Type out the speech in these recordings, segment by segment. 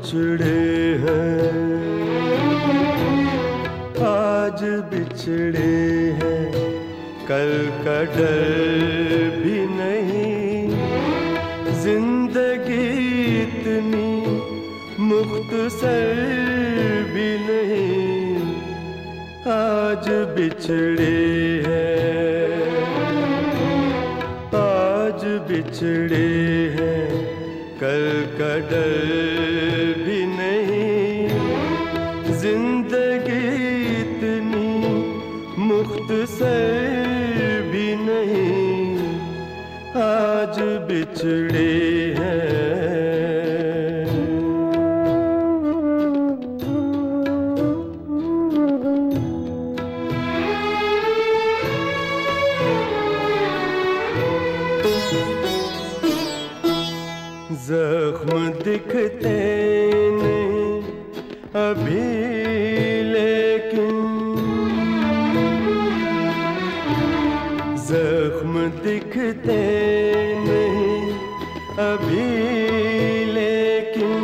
बिछड़े हैं, आज बिछड़े हैं, कल का डर भी नहीं। जिंदगी इतनी मुख्तसर भी नहीं, आज बिछड़े हैं, आज बिछड़े हैं, कल का डर भी नहीं। जिंदगी इतनी मुख्तसर भी नहीं, आज बिछड़े हैं। जख्म दिखते नहीं अभी लेकिन, जख्म दिखते नहीं अभी लेकिन,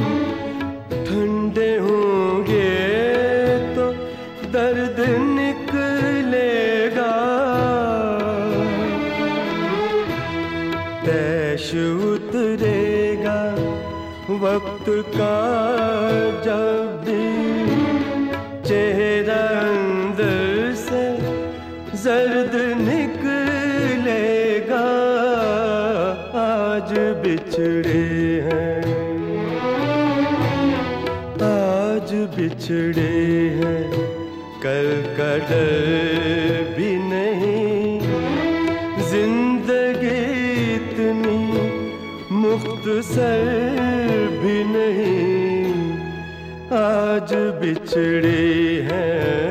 ठंडे होंगे तो दर्द निकलेगा। तैश उतरेगा वक्त का जब भी, चेहरा अंदर से जर्द निकलेगा। आज बिछड़े हैं, आज बिछड़े हैं, कल का डर भी नहीं। जिंदगी इतनी मुख्तसर भी नहीं, आज बिछड़े हैं।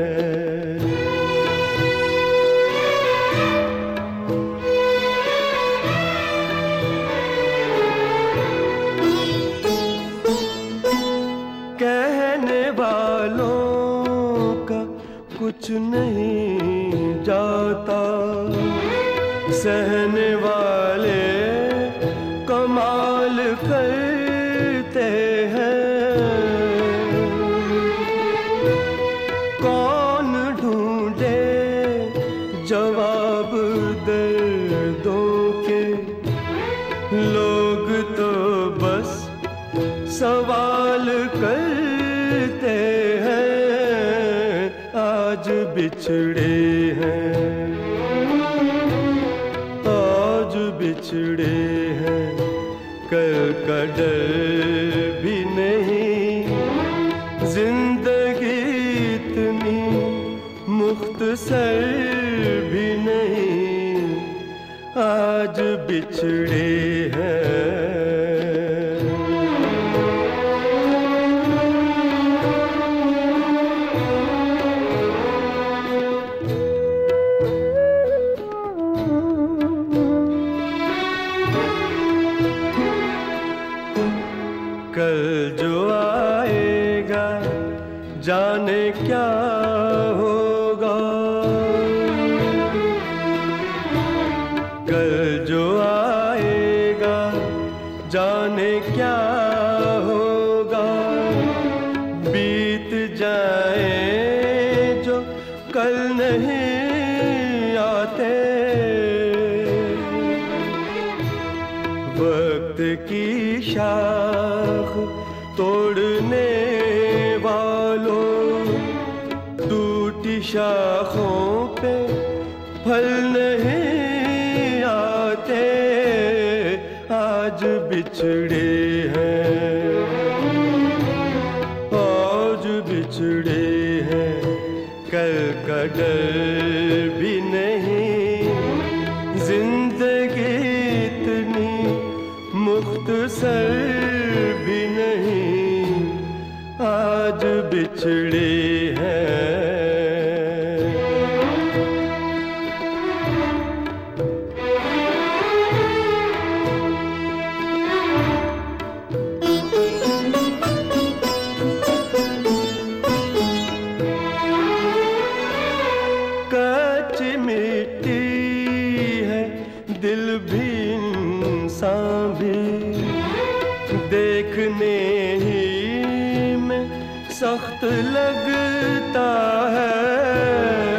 कहने वालों का कुछ नहीं जाता, सहने वाले कमाल करते हैं। कौन ढूंढे जवाब दर्दों के, लोग तो बस सवाल करते हैं। आज बिछड़े हैं, आज बिछड़े हैं, कल का डर भी नहीं। जिंदगी इतनी मुख्तसर भी नहीं, आज बिछड़े हैं। कल जो आएगा जाने क्या होगा, कल जो आएगा जाने क्या होगा। बीत जाए जो कल नहीं आते, वक्त की शाख तोड़ने वालों, टूटी शाखों पे फल नहीं आते। आज बिछड़े हैं, आज बिछड़े हैं, कल का डर भी नहीं। जिंदगी इतनी मुख्तसर भी नहीं, आज बिछड़े हैं। कच्ची मिट्टी है दिल भी इंसान भी, देखने सख्त लगता है।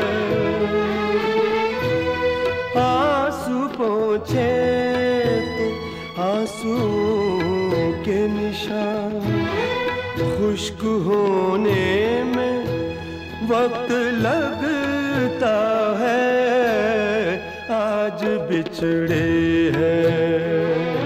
आंसू पोंछे तो आंसुओं के निशान, खुश्क होने में वक्त लगता है। आज बिछड़े हैं,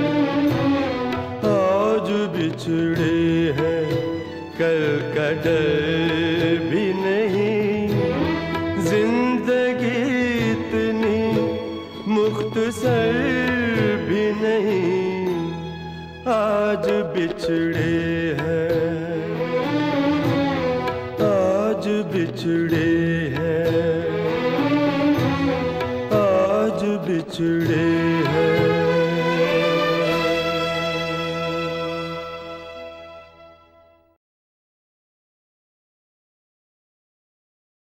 आज बिछड़े हैं, कल का डर भी नहीं। जिंदगी इतनी मुख्तसर भी नहीं, आज बिछड़े हैं, आज बिछड़े हैं, आज बिछड़े